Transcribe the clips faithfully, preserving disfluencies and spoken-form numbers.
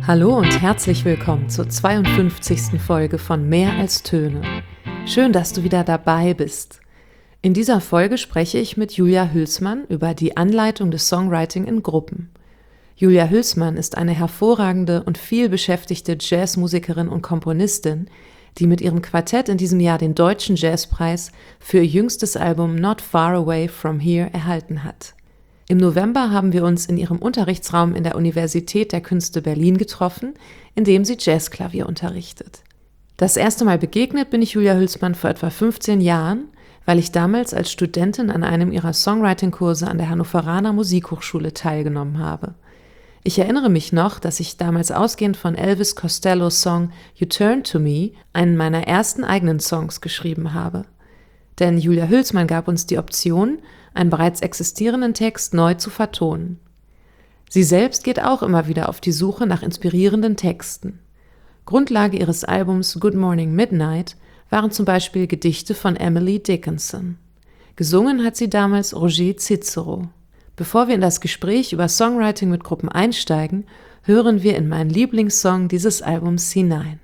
Hallo und herzlich willkommen zur zweiundfünfzigsten Folge von Mehr als Töne. Schön, dass du wieder dabei bist. In dieser Folge spreche ich mit Julia Hülsmann über die Anleitung des Songwriting in Gruppen. Julia Hülsmann ist eine hervorragende und viel beschäftigte Jazzmusikerin und Komponistin, die mit ihrem Quartett in diesem Jahr den Deutschen Jazzpreis für ihr jüngstes Album Not Far Away From Here erhalten hat. Im November haben wir uns in ihrem Unterrichtsraum in der Universität der Künste Berlin getroffen, in dem sie Jazzklavier unterrichtet. Das erste Mal begegnet bin ich Julia Hülsmann vor etwa fünfzehn Jahren, weil ich damals als Studentin an einem ihrer Songwriting-Kurse an der Hannoveraner Musikhochschule teilgenommen habe. Ich erinnere mich noch, dass ich damals ausgehend von Elvis Costellos Song You Turn to Me einen meiner ersten eigenen Songs geschrieben habe. Denn Julia Hülsmann gab uns die Option, einen bereits existierenden Text neu zu vertonen. Sie selbst geht auch immer wieder auf die Suche nach inspirierenden Texten. Grundlage ihres Albums Good Morning Midnight waren zum Beispiel Gedichte von Emily Dickinson. Gesungen hat sie damals Roger Cicero. Bevor wir in das Gespräch über Songwriting mit Gruppen einsteigen, hören wir in meinen Lieblingssong dieses Albums hinein.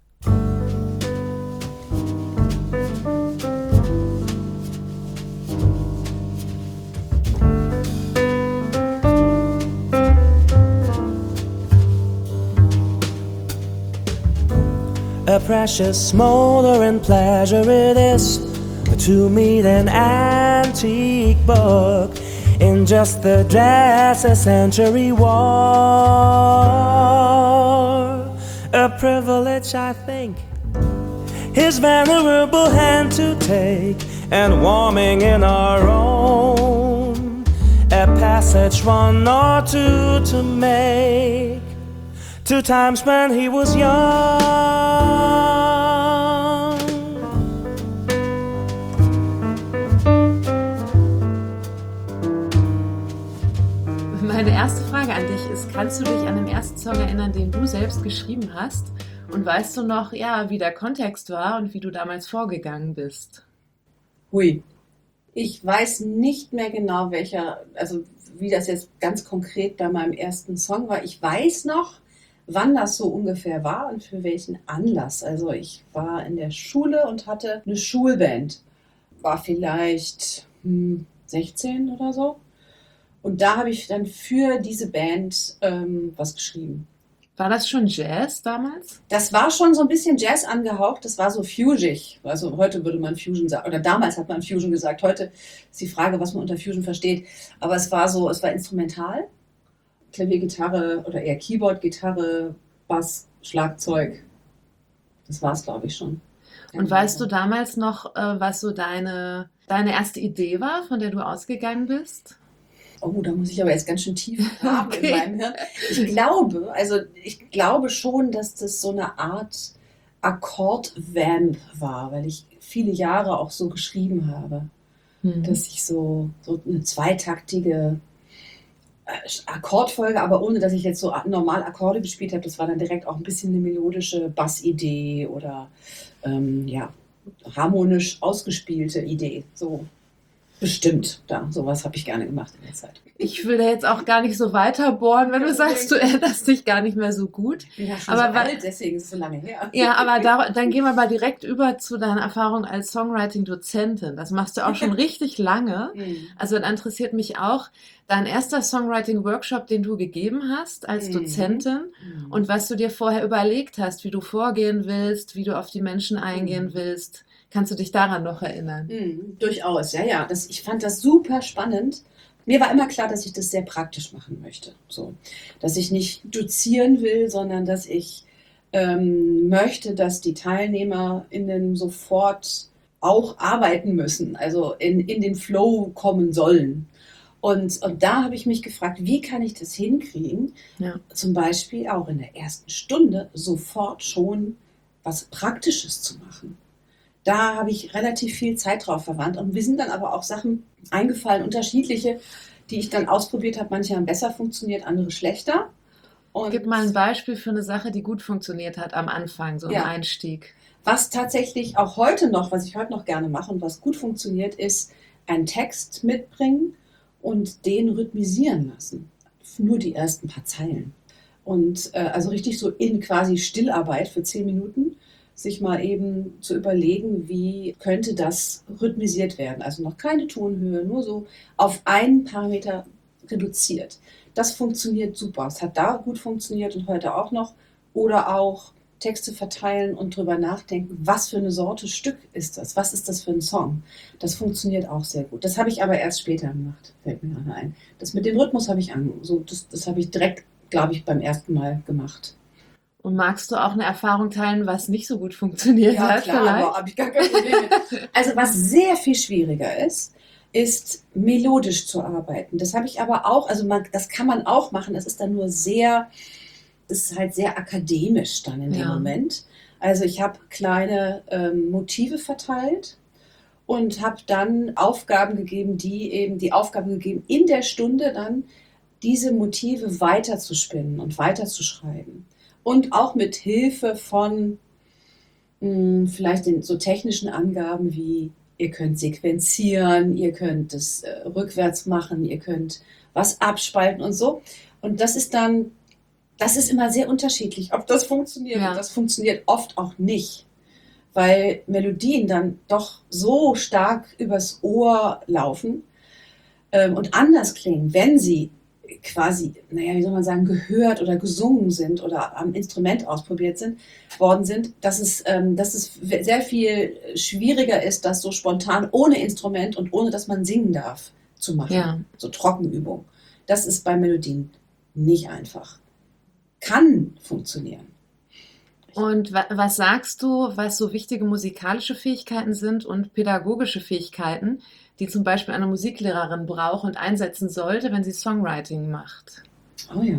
A precious smoldering pleasure it is to meet an antique book in just the dress a century wore. A privilege, I think, his venerable hand to take, and warming in our own a passage one or two to make, two times when he was young. Meine erste Frage an dich ist, kannst du dich an den ersten Song erinnern, den du selbst geschrieben hast? Und weißt du noch, ja, wie der Kontext war und wie du damals vorgegangen bist? Hui, ich weiß nicht mehr genau, welcher, also wie das jetzt ganz konkret bei meinem ersten Song war. Ich weiß noch, wann das so ungefähr war und für welchen Anlass. Also ich war in der Schule und hatte eine Schulband. War vielleicht hm, sechzehn oder so. Und da habe ich dann für diese Band ähm, was geschrieben. War das schon Jazz damals? Das war schon so ein bisschen Jazz angehaucht. Das war so fusiig. Also heute würde man Fusion sagen. Oder damals hat man Fusion gesagt. Heute ist die Frage, was man unter Fusion versteht. Aber es war so, es war instrumental. Klavier, Gitarre oder eher Keyboard, Gitarre, Bass, Schlagzeug. Das war es, glaube ich, schon. Und weißt du damals noch, was so deine, deine erste Idee war, von der du ausgegangen bist? Oh, da muss ich aber jetzt ganz schön tief graben Okay. in meinem Hirn. Ich glaube, also ich glaube schon, dass das so eine Art Akkord-Vamp war, weil ich viele Jahre auch so geschrieben habe, Mhm. dass ich so, so eine zweitaktige Akkordfolge, aber ohne, dass ich jetzt so normal Akkorde gespielt habe. Das war dann direkt auch ein bisschen eine melodische Bassidee oder ähm, ja, harmonisch ausgespielte Idee. So bestimmt, da sowas habe ich gerne gemacht in der Zeit. Ich will da jetzt auch gar nicht so weiter bohren, wenn du sagst, du erinnerst dich gar nicht mehr so gut. Ich bin ja schon Aber so wa- alt, deswegen ist es so lange her. Ja, aber da, dann gehen wir mal direkt über zu deiner Erfahrung als Songwriting-Dozentin. Das machst du auch schon richtig lange. Mhm. Also dann interessiert mich auch dein erster Songwriting-Workshop, den du gegeben hast als Mhm. Dozentin Mhm. und was du dir vorher überlegt hast, wie du vorgehen willst, wie du auf die Menschen eingehen Mhm. willst. Kannst du dich daran noch erinnern? Mhm, durchaus, ja, ja. Das, ich fand das super spannend. Mir war immer klar, dass ich das sehr praktisch machen möchte. So, dass ich nicht dozieren will, sondern dass ich ähm, möchte, dass die TeilnehmerInnen sofort auch arbeiten müssen, also in, in den Flow kommen sollen. Und, und da habe ich mich gefragt, wie kann ich das hinkriegen, Ja. zum Beispiel auch in der ersten Stunde sofort schon was Praktisches zu machen. Da habe ich relativ viel Zeit drauf verwandt und mir sind dann aber auch Sachen eingefallen, unterschiedliche, die ich dann ausprobiert habe. Manche haben besser funktioniert, andere schlechter. Und Gib mal ein Beispiel für eine Sache, die gut funktioniert hat am Anfang, so im Ja. Einstieg. was tatsächlich auch heute noch, was ich heute noch gerne mache und was gut funktioniert, ist einen Text mitbringen und den rhythmisieren lassen. Nur die ersten paar Zeilen. Und äh, also richtig so in quasi Stillarbeit für zehn Minuten sich mal eben zu überlegen, wie könnte das rhythmisiert werden. Also noch keine Tonhöhe, nur so auf einen Parameter reduziert. Das funktioniert super. Es hat da gut funktioniert und heute auch noch. Oder auch Texte verteilen und drüber nachdenken, was für eine Sorte Stück ist das? Was ist das für ein Song? Das funktioniert auch sehr gut. Das habe ich aber erst später gemacht, fällt mir gerade ein. Das mit dem Rhythmus habe ich an, so, das, das habe ich direkt, glaube ich, beim ersten Mal gemacht. Und magst du auch eine Erfahrung teilen, was nicht so gut funktioniert ja, hat? Klar, vielleicht? aber habe ich gar kein Problem mit. Also was sehr viel schwieriger ist, ist melodisch zu arbeiten. Das habe ich aber auch, also man, das kann man auch machen, das ist dann nur sehr, das ist halt sehr akademisch dann in dem Ja. Moment. Also ich habe kleine ähm, Motive verteilt und habe dann Aufgaben gegeben, die eben die Aufgabe gegeben, in der Stunde dann diese Motive weiterzuspinnen und weiterzuschreiben. Und auch mit Hilfe von mh, vielleicht den so technischen Angaben wie, ihr könnt sequenzieren, ihr könnt es äh, rückwärts machen, ihr könnt was abspalten und so. Und das ist dann, das ist immer sehr unterschiedlich, ob das funktioniert. Ja. Und das funktioniert oft auch nicht, weil Melodien dann doch so stark übers Ohr laufen ähm, und anders klingen, wenn sie quasi, naja, wie soll man sagen, gehört oder gesungen sind oder am Instrument ausprobiert sind, worden sind, dass es, ähm, dass es sehr viel schwieriger ist, das so spontan ohne Instrument und ohne, dass man singen darf, zu machen. Ja. So Trockenübung. Das ist bei Melodien nicht einfach. Kann funktionieren. Und wa- was sagst du, was so wichtige musikalische Fähigkeiten sind und pädagogische Fähigkeiten, die zum Beispiel eine Musiklehrerin braucht und einsetzen sollte, wenn sie Songwriting macht? Oh ja.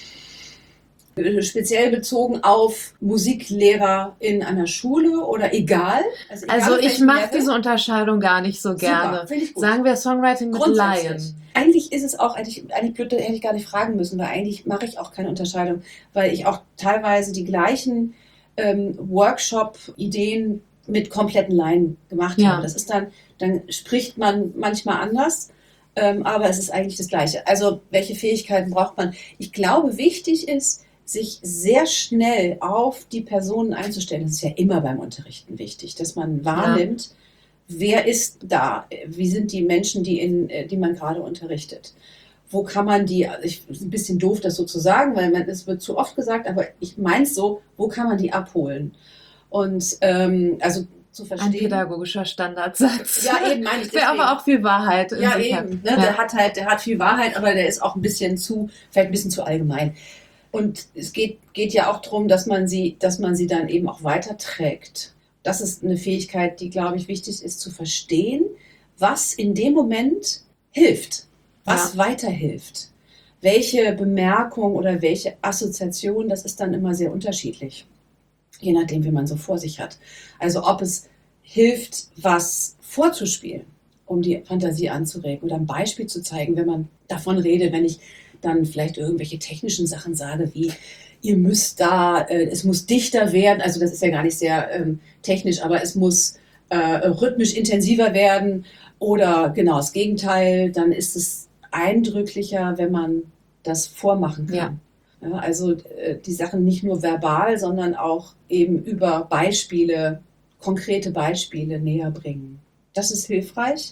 Speziell bezogen auf Musiklehrer in einer Schule oder egal? Also, egal Also auf ich welchem mache Level. diese Unterscheidung gar nicht so gerne. Super, finde ich gut. Sagen wir Songwriting mit Grundsätzlich. Laien. Eigentlich ist es auch, eigentlich, eigentlich blöd, hätte ich gar nicht fragen müssen, weil eigentlich mache ich auch keine Unterscheidung, weil ich auch teilweise die gleichen ähm, Workshop-Ideen mit kompletten Laien gemacht Ja. habe. Das ist dann, dann spricht man manchmal anders, ähm, aber es ist eigentlich das Gleiche. Also welche Fähigkeiten braucht man? Ich glaube, wichtig ist, sich sehr schnell auf die Personen einzustellen. Das ist ja immer beim Unterrichten wichtig, dass man wahrnimmt, wer ist da? Wie sind die Menschen, die, in, die man gerade unterrichtet? Wo kann man die, ich, ist ein bisschen doof, das so zu sagen, weil man, es wird zu oft gesagt, aber ich meine es so, wo kann man die abholen? Und ähm, also zu Ein verstehen. pädagogischer Standardsatz. Ja, eben meine ich. Der aber auch viel Wahrheit in Ja, sich eben. hat. Ne? Ja. Der hat halt, der hat viel Wahrheit, aber der ist auch ein bisschen zu, vielleicht ein bisschen zu allgemein. Und es geht, geht ja auch darum, dass man sie, dass man sie dann eben auch weiterträgt. Das ist eine Fähigkeit, die, glaube ich, wichtig ist zu verstehen, was in dem Moment hilft, was Ja. weiterhilft. Welche Bemerkung oder welche Assoziation, das ist dann immer sehr unterschiedlich, je nachdem, wie man so vor sich hat. Also ob es hilft, was vorzuspielen, um die Fantasie anzuregen oder ein Beispiel zu zeigen, wenn man davon redet, wenn ich dann vielleicht irgendwelche technischen Sachen sage, wie ihr müsst da, äh, es muss dichter werden, also das ist ja gar nicht sehr ähm, technisch, aber es muss äh, rhythmisch intensiver werden oder genau das Gegenteil, dann ist es eindrücklicher, wenn man das vormachen kann. Ja. Ja, also äh, die Sachen nicht nur verbal, sondern auch eben über Beispiele, konkrete Beispiele näher bringen. Das ist hilfreich.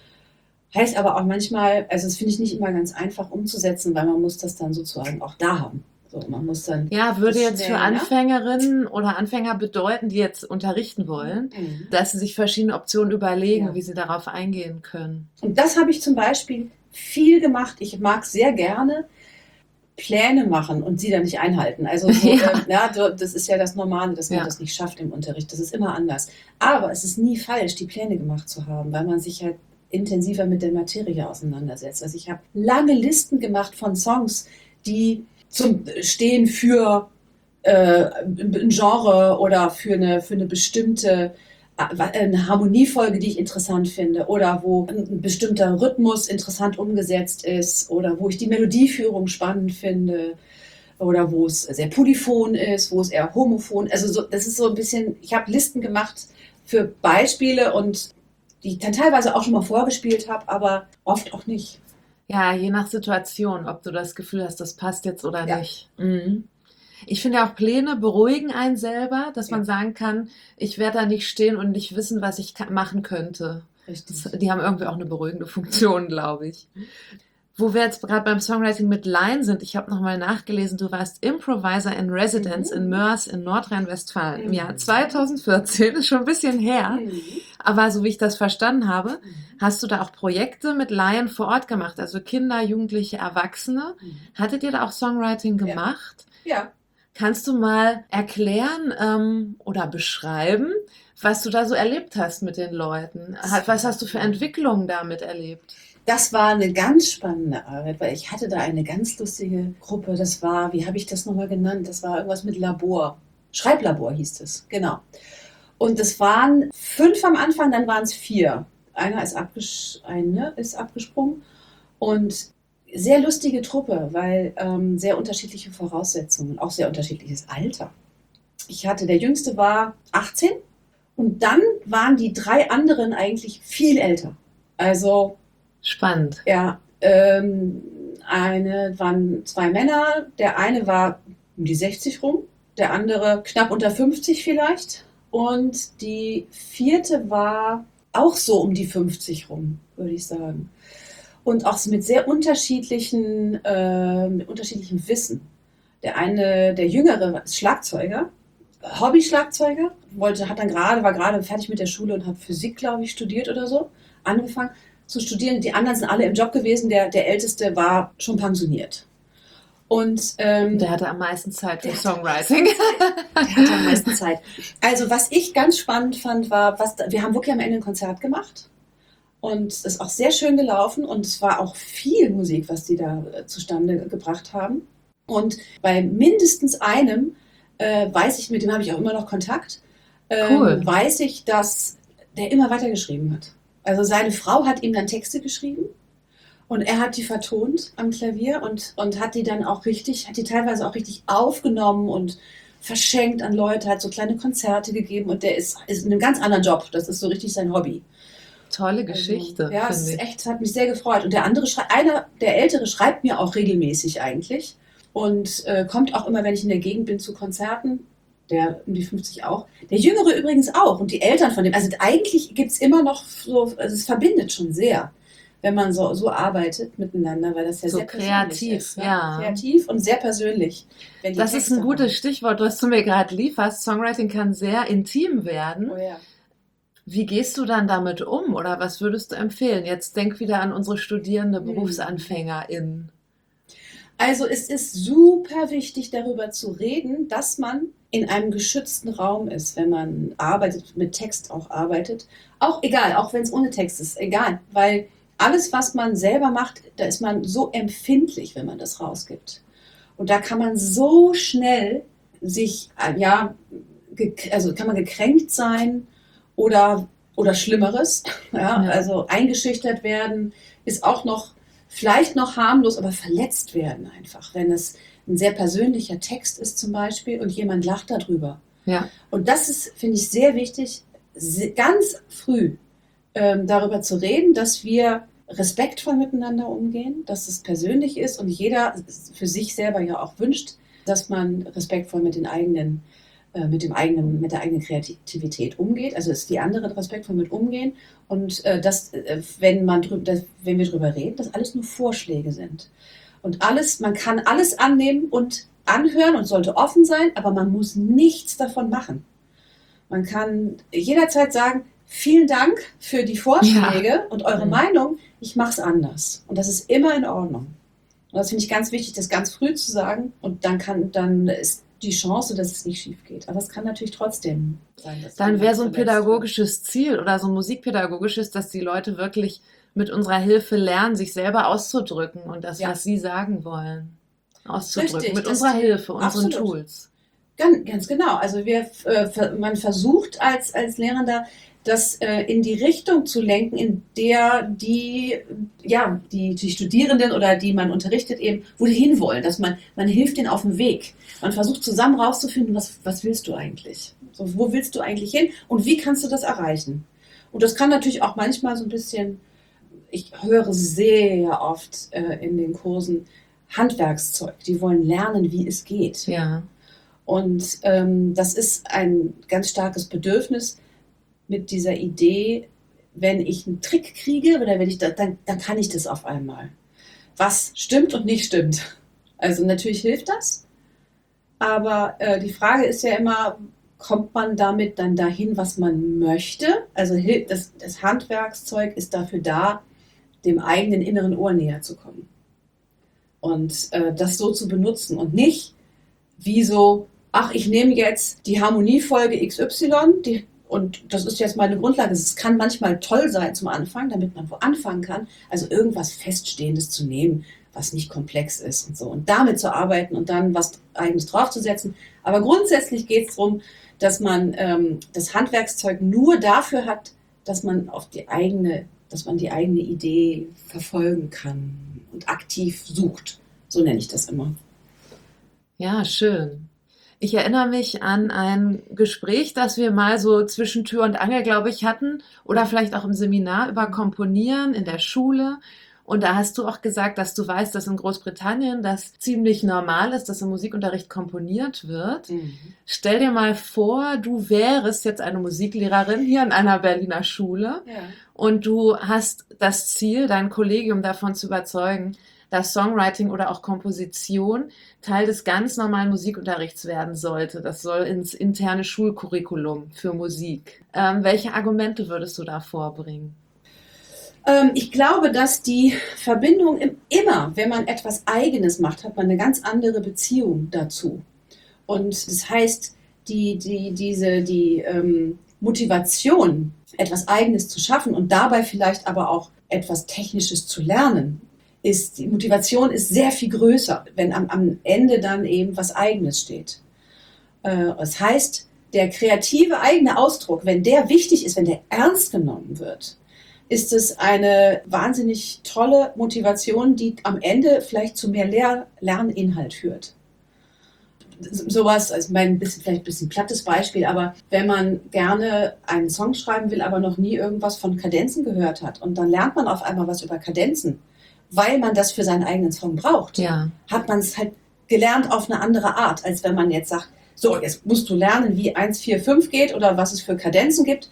Heißt aber auch manchmal, also das finde ich nicht immer ganz einfach umzusetzen, weil man muss das dann sozusagen auch da haben. So, man muss dann Ja, würde das jetzt schnell, für Anfängerinnen oder Anfänger bedeuten, die jetzt unterrichten wollen, Mhm. dass sie sich verschiedene Optionen überlegen, Ja. wie sie darauf eingehen können. Und das habe ich zum Beispiel viel gemacht. Ich mag sehr gerne Pläne machen und sie dann nicht einhalten. Also so, Ja. ähm, ja, so, das ist ja das Normale, dass man Ja. das nicht schafft im Unterricht. Das ist immer anders. Aber es ist nie falsch, die Pläne gemacht zu haben, weil man sich halt intensiver mit der Materie auseinandersetzt. Also ich habe lange Listen gemacht von Songs, die zum Stehen für äh, ein Genre oder für eine, für eine bestimmte eine Harmoniefolge, die ich interessant finde, oder wo ein bestimmter Rhythmus interessant umgesetzt ist, oder wo ich die Melodieführung spannend finde, oder wo es sehr polyphon ist, wo es eher homophon. Also so, das ist so ein bisschen, ich habe Listen gemacht für Beispiele und die ich dann teilweise auch schon mal vorgespielt habe, aber oft auch nicht. Ja, je nach Situation, ob du das Gefühl hast, das passt jetzt oder Ja. nicht. Mhm. Ich finde auch Pläne beruhigen einen selber, dass man Ja. sagen kann, ich werde da nicht stehen und nicht wissen, was ich ka- machen könnte. Richtig. Das, die haben irgendwie auch eine beruhigende Funktion, glaube ich. Wo wir jetzt gerade beim Songwriting mit Laien sind, ich habe nochmal nachgelesen, du warst Improviser in Residence Mhm. in Mörs in Nordrhein-Westfalen im Mhm. Jahr zweitausendvierzehn, ist schon ein bisschen her. Mhm. Aber so wie ich das verstanden habe, Mhm. hast du da auch Projekte mit Laien vor Ort gemacht, also Kinder, Jugendliche, Erwachsene. Mhm. Hattet ihr da auch Songwriting Ja. gemacht? Ja. Kannst du mal erklären ähm, oder beschreiben, was du da so erlebt hast mit den Leuten? Hat- Was hast du für Entwicklungen damit erlebt? Das war eine ganz spannende Arbeit, weil ich hatte da eine ganz lustige Gruppe. Das war, wie habe ich das nochmal genannt? Das war irgendwas mit Labor. Schreiblabor hieß es, genau. Und es waren fünf am Anfang, dann waren es vier. Einer ist, abges eine ist abgesprungen. Und sehr lustige Truppe, weil ähm, sehr unterschiedliche Voraussetzungen, auch sehr unterschiedliches Alter. Ich hatte, der Jüngste war achtzehn und dann waren die drei anderen eigentlich viel älter. Also Spannend. ja, ähm, eine waren zwei Männer, der eine war um die sechzig rum, der andere knapp unter fünfzig vielleicht und die vierte war auch so um die fünfzig rum, würde ich sagen. Und auch mit sehr unterschiedlichen, äh, mit unterschiedlichem Wissen. Der eine, der Jüngere, ist Schlagzeuger, Hobby-Schlagzeuger, wollte, hat dann gerade, war gerade fertig mit der Schule und hat Physik, glaube ich, studiert oder so, angefangen zu studieren. Die anderen sind alle im Job gewesen. Der, der Älteste war schon pensioniert. Und ähm, Der hatte am meisten Zeit für Der hatte Songwriting. der hatte am meisten Zeit. Also was ich ganz spannend fand, war, was wir haben wirklich am Ende ein Konzert gemacht. Und es ist auch sehr schön gelaufen und es war auch viel Musik, was die da äh, zustande gebracht haben. Und bei mindestens einem äh, weiß ich, mit dem habe ich auch immer noch Kontakt, ähm, Cool. weiß ich, dass der immer weitergeschrieben hat. Also seine Frau hat ihm dann Texte geschrieben und er hat die vertont am Klavier und, und hat die dann auch richtig, hat die teilweise auch richtig aufgenommen und verschenkt an Leute, hat so kleine Konzerte gegeben und der ist, ist in einem ganz anderen Job. Das ist so richtig sein Hobby. Tolle Geschichte, Also, ja, es finde ist ich. echt, hat mich sehr gefreut. Und der andere, schrei- einer, der Ältere schreibt mir auch regelmäßig eigentlich und äh, kommt auch immer, wenn ich in der Gegend bin, zu Konzerten. Der um die fünfzig auch. Der Jüngere übrigens auch und die Eltern von dem. Also eigentlich gibt es immer noch so, also es verbindet schon sehr, wenn man so, so arbeitet miteinander, weil das ja So sehr persönlich kreativ, ist. ja. Kreativ und sehr persönlich. Wenn die Das ist Texte ein gutes haben. Stichwort, was du mir gerade lieferst. Songwriting kann sehr intim werden. Oh ja. Wie gehst du dann damit um oder was würdest du empfehlen? Jetzt denk wieder an unsere Studierende, Hm. BerufsanfängerInnen. Also es ist super wichtig, darüber zu reden, dass man in einem geschützten Raum ist, wenn man arbeitet, mit Text auch arbeitet. Auch egal, auch wenn es ohne Text ist, egal. Weil alles, was man selber macht, da ist man so empfindlich, wenn man das rausgibt. Und da kann man so schnell sich, äh, ja, gek- also kann man gekränkt sein oder, oder Schlimmeres. Ja, Ja. also eingeschüchtert werden ist auch noch vielleicht noch harmlos, aber verletzt werden einfach, wenn es ein sehr persönlicher Text ist zum Beispiel und jemand lacht darüber. Ja, Und das ist, finde ich, sehr wichtig, se- ganz früh ähm, darüber zu reden, dass wir respektvoll miteinander umgehen, dass es persönlich ist und jeder für sich selber ja auch wünscht, dass man respektvoll mit den eigenen, äh, mit dem eigenen, mit der eigenen Kreativität umgeht. Also dass die anderen respektvoll mit umgehen und äh, dass, äh, wenn man drü- dass, wenn wir darüber reden, dass alles nur Vorschläge sind. Und alles, man kann alles annehmen und anhören und sollte offen sein, aber man muss nichts davon machen. Man kann jederzeit sagen, vielen Dank für die Vorschläge und eure Mhm. Meinung, ich mache es anders. Und das ist immer in Ordnung. Und das finde ich ganz wichtig, das ganz früh zu sagen. Und dann kann, dann ist die Chance, dass es nicht schief geht. Aber es kann natürlich trotzdem sein, dass dann wäre so ein jemand verletzt wird. pädagogisches Ziel oder so ein musikpädagogisches, dass die Leute wirklich mit unserer Hilfe lernen, sich selber auszudrücken und das, Ja. was sie sagen wollen, auszudrücken. Richtig, mit dass unserer die- Hilfe, unseren absolut. Tools. Ganz, ganz genau. Also wir, äh, ver- man versucht als, als Lehrender, das äh, in die Richtung zu lenken, in der die, ja, die, die Studierenden oder die man unterrichtet eben, wo die hinwollen. Dass man, man hilft denen auf dem Weg. Man versucht zusammen rauszufinden, was, was willst du eigentlich? So, wo willst du eigentlich hin und wie kannst du das erreichen? Und das kann natürlich auch manchmal so ein bisschen ich höre sehr oft äh, in den Kursen Handwerkszeug. Die wollen lernen, wie es geht. Ja. Und ähm, das ist ein ganz starkes Bedürfnis mit dieser Idee, wenn ich einen Trick kriege, oder wenn ich da, dann, dann kann ich das auf einmal. Was stimmt und nicht stimmt. Also natürlich hilft das, aber äh, die Frage ist ja immer, kommt man damit dann dahin, was man möchte? Also das, das Handwerkszeug ist dafür da, dem eigenen inneren Ohr näher zu kommen. Und äh, das so zu benutzen und nicht wie so, ach, ich nehme jetzt die Harmoniefolge X Y die, und das ist jetzt meine Grundlage. Es kann manchmal toll sein zum Anfang, damit man wo anfangen kann. Also irgendwas Feststehendes zu nehmen, was nicht komplex ist und so. Und damit zu arbeiten und dann was Eigenes draufzusetzen. Aber grundsätzlich geht es darum, dass man ähm, das Handwerkszeug nur dafür hat, dass man auf die eigene, dass man die eigene Idee verfolgen kann und aktiv sucht. So nenne ich das immer. Ja, schön. Ich erinnere mich an ein Gespräch, das wir mal so zwischen Tür und Angel, glaube ich, hatten oder vielleicht auch im Seminar über Komponieren in der Schule. Und da hast du auch gesagt, dass du weißt, dass in Großbritannien das ziemlich normal ist, dass im Musikunterricht komponiert wird. Mhm. Stell dir mal vor, du wärst jetzt eine Musiklehrerin hier an einer Berliner Schule, ja, und du hast das Ziel, dein Kollegium davon zu überzeugen, dass Songwriting oder auch Komposition Teil des ganz normalen Musikunterrichts werden sollte. Das soll ins interne Schulcurriculum für Musik. Ähm, welche Argumente würdest du da vorbringen? Ähm, ich glaube, dass die Verbindung im, immer, wenn man etwas Eigenes macht, hat man eine ganz andere Beziehung dazu. Und das heißt, die, die, diese, die ähm, Motivation, etwas Eigenes zu schaffen und dabei vielleicht aber auch etwas Technisches zu lernen, ist, die Motivation ist sehr viel größer, wenn am, am Ende dann eben was Eigenes steht. Äh, das heißt, der kreative eigene Ausdruck, wenn der wichtig ist, wenn der ernst genommen wird, ist es eine wahnsinnig tolle Motivation, die am Ende vielleicht zu mehr Lehr- Lerninhalt führt. Sowas, also mein bisschen, vielleicht ein bisschen plattes Beispiel, aber wenn man gerne einen Song schreiben will, aber noch nie irgendwas von Kadenzen gehört hat und dann lernt man auf einmal was über Kadenzen, weil man das für seinen eigenen Song braucht, ja, hat man es halt gelernt auf eine andere Art, als wenn man jetzt sagt, so, jetzt musst du lernen, wie eins, vier, fünf geht oder was es für Kadenzen gibt,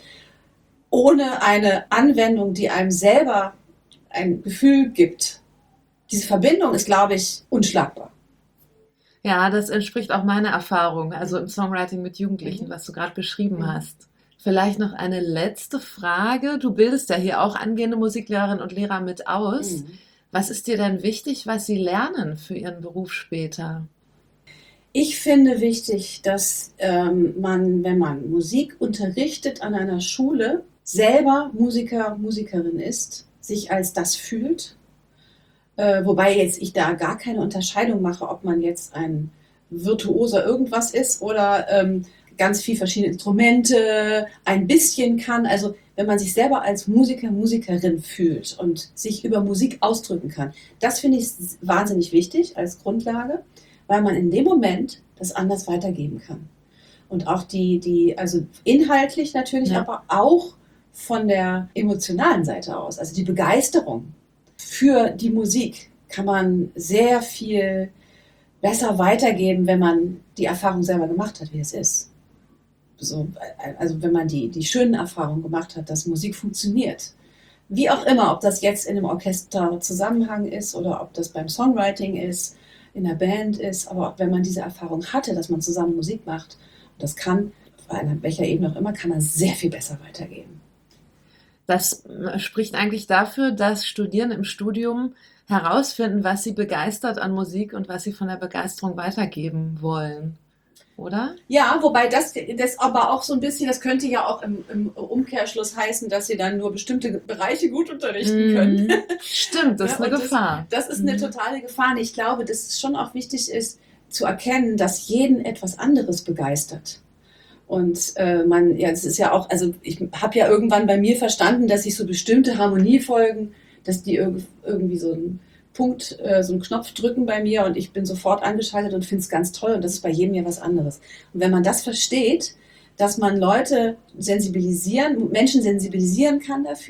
ohne eine Anwendung, die einem selber ein Gefühl gibt. Diese Verbindung ist, glaube ich, unschlagbar. Ja, das entspricht auch meiner Erfahrung, also im Songwriting mit Jugendlichen, mhm. was du gerade beschrieben mhm. hast. Vielleicht noch eine letzte Frage. Du bildest ja hier auch angehende Musiklehrerinnen und Lehrer mit aus. Mhm. Was ist dir denn wichtig, was sie lernen für ihren Beruf später? Ich finde wichtig, dass ähm, man, wenn man Musik unterrichtet an einer Schule, selber Musiker, Musikerin ist, sich als das fühlt. Äh, wobei jetzt ich da gar keine Unterscheidung mache, ob man jetzt ein Virtuoser irgendwas ist oder ähm, ganz viel verschiedene Instrumente, ein bisschen kann. Also wenn man sich selber als Musiker, Musikerin fühlt und sich über Musik ausdrücken kann, das finde ich wahnsinnig wichtig als Grundlage, weil man in dem Moment das anders weitergeben kann. Und auch die, die also inhaltlich natürlich, ja, aber auch von der emotionalen Seite aus, also die Begeisterung für die Musik kann man sehr viel besser weitergeben, wenn man die Erfahrung selber gemacht hat, wie es ist. So, also wenn man die, die schönen Erfahrungen gemacht hat, dass Musik funktioniert. Wie auch immer, ob das jetzt in einem Orchesterzusammenhang ist oder ob das beim Songwriting ist, in der Band ist, aber wenn man diese Erfahrung hatte, dass man zusammen Musik macht, und das kann, auf einer, welcher Ebene auch immer, kann man sehr viel besser weitergeben. Das spricht eigentlich dafür, dass Studierende im Studium herausfinden, was sie begeistert an Musik und was sie von der Begeisterung weitergeben wollen, oder? Ja, wobei das, das aber auch so ein bisschen, das könnte ja auch im, im Umkehrschluss heißen, dass sie dann nur bestimmte Bereiche gut unterrichten können. Stimmt, das ist ja eine Gefahr. Das, das ist eine totale Gefahr. Und ich glaube, dass es schon auch wichtig ist, zu erkennen, dass jeden etwas anderes begeistert. Und äh, man, ja, es ist ja auch, also ich habe ja irgendwann bei mir verstanden, dass ich so bestimmte Harmoniefolgen, dass die irg- irgendwie so einen Punkt, äh, so einen Knopf drücken bei mir und ich bin sofort angeschaltet und finde es ganz toll und das ist bei jedem ja was anderes. Und wenn man das versteht, dass man Leute sensibilisieren, Menschen sensibilisieren kann dafür,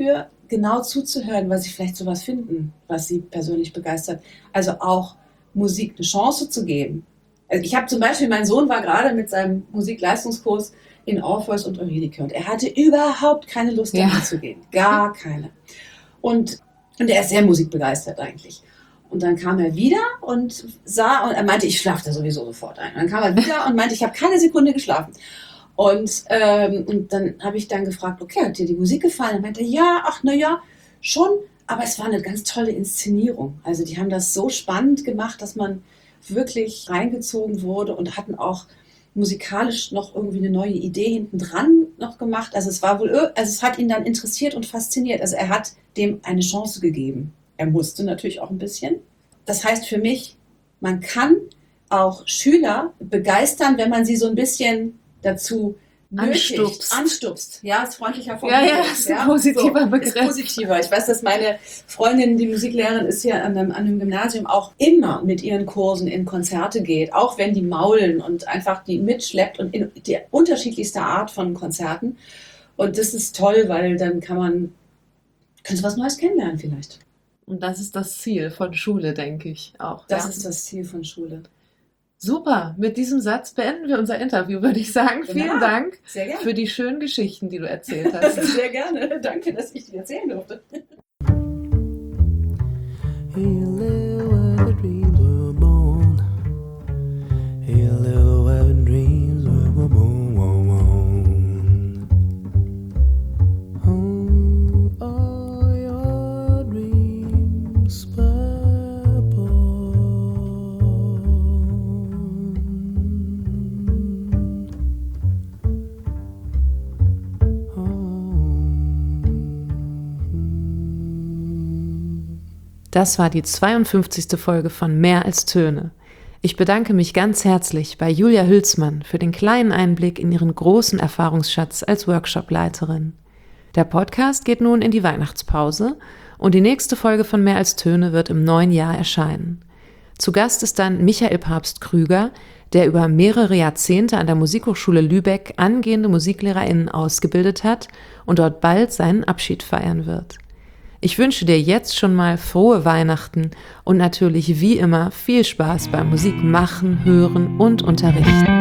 genau zuzuhören, weil sie vielleicht sowas finden, was sie persönlich begeistert. Also auch Musik eine Chance zu geben. Also ich habe zum Beispiel, mein Sohn war gerade mit seinem Musikleistungskurs in Orpheus und Eurydike und er hatte überhaupt keine Lust, Ja. dahin zu gehen. Gar keine. Und, und er ist sehr musikbegeistert eigentlich. Und dann kam er wieder und sah, und er meinte, ich schlafe da sowieso sofort ein. Und dann kam er wieder und meinte, ich habe keine Sekunde geschlafen. Und, ähm, und dann habe ich dann gefragt, okay, hat dir die Musik gefallen? Er meinte, ja, ach, na ja, schon. Aber es war eine ganz tolle Inszenierung. Also die haben das so spannend gemacht, dass man wirklich reingezogen wurde und hatten auch musikalisch noch irgendwie eine neue Idee hinten dran noch gemacht. Also es war wohl, also es hat ihn dann interessiert und fasziniert. Also er hat dem eine Chance gegeben. Er musste natürlich auch ein bisschen. Das heißt für mich, man kann auch Schüler begeistern, wenn man sie so ein bisschen dazu nötigt, Anstupst. anstupst. Ja, ist freundlicher Ja, formuliert. ja, ist ein positiver so, Begriff. Ist positiver. Ich weiß, dass meine Freundin, die Musiklehrerin ist, hier an einem, an einem Gymnasium auch immer mit ihren Kursen in Konzerte geht, auch wenn die maulen und einfach die mitschleppt und in die unterschiedlichste Art von Konzerten. Und das ist toll, weil dann kann man, kannst du was Neues kennenlernen vielleicht. Und das ist das Ziel von Schule, denke ich auch. Das ja. ist das Ziel von Schule. Super, mit diesem Satz beenden wir unser Interview, würde ich sagen. Ja, Vielen Dank sehr gerne. für die schönen Geschichten, die du erzählt hast. Sehr gerne. Danke, dass ich die erzählen durfte. He lived where the dreams were born. He lived where the dreams were born. Oh, all your dreams were born. Das war die zweiundfünfzigste Folge von Mehr als Töne. Ich bedanke mich ganz herzlich bei Julia Hülsmann für den kleinen Einblick in ihren großen Erfahrungsschatz als Workshopleiterin. Der Podcast geht nun in die Weihnachtspause und die nächste Folge von Mehr als Töne wird im neuen Jahr erscheinen. Zu Gast ist dann Michael Papst-Krüger, der über mehrere Jahrzehnte an der Musikhochschule Lübeck angehende MusiklehrerInnen ausgebildet hat und dort bald seinen Abschied feiern wird. Ich wünsche dir jetzt schon mal frohe Weihnachten und natürlich wie immer viel Spaß beim Musik machen, hören und unterrichten.